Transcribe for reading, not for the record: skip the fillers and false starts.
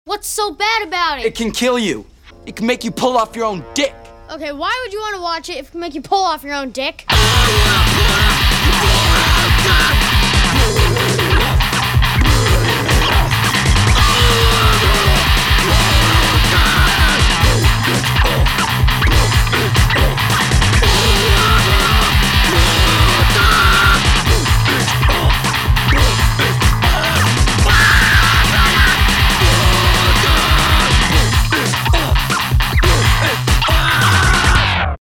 What's so bad about it? It can kill you. It can make you pull off your own dick. Okay, why would you want to watch it if it can make you pull off your own dick?